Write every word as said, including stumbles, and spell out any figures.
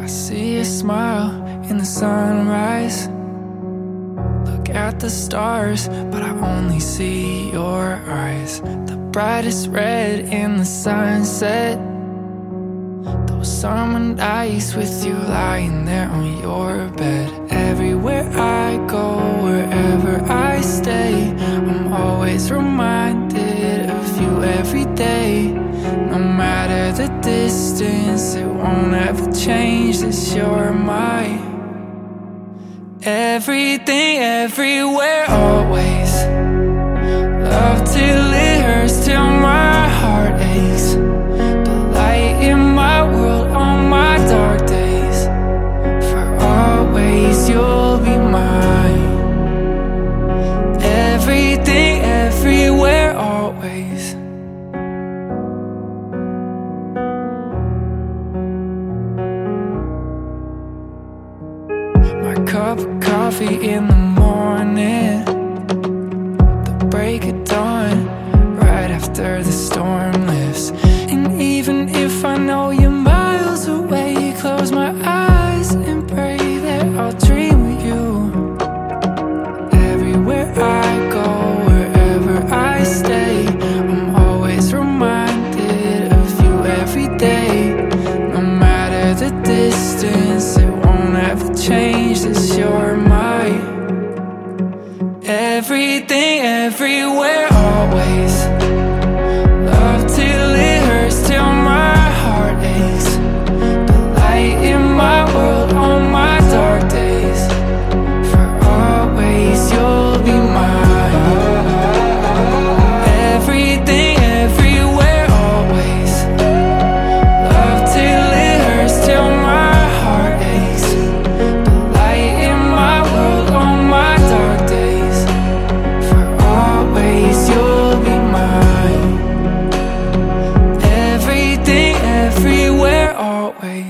See a smile in the sunrise. Look at the stars, but I only see your eyes. The brightest red in the sunset. Those summer nights with you lying there on your bed. Everywhere I go, wherever I stay, I'm always reminded of you every day. No matter the distance, it won't ever change that you're my everything, everywhere, always. Love till it hurts, till my heart aches. The light in my world on my dark days. For always you'll be mine. Everything, everywhere, always. My cup of coffee in the morning, the break of dawn, right after the storm lifts. And even if I know you're miles away, close my eyes and pray that I'll dream with you. Everywhere I go, wherever I stay, I'm always reminded of you every day. No matter the distance, it won't ever change that you're my everything, everywhere, always. Love till it hurts, till my heart aches. The light in my world on my dark days. For always you'll be mine. Everything, everywhere, always. Love till it hurts, till my heart aches. The light in my world on my dark days. For always you'll be mine. Everything, everywhere, always.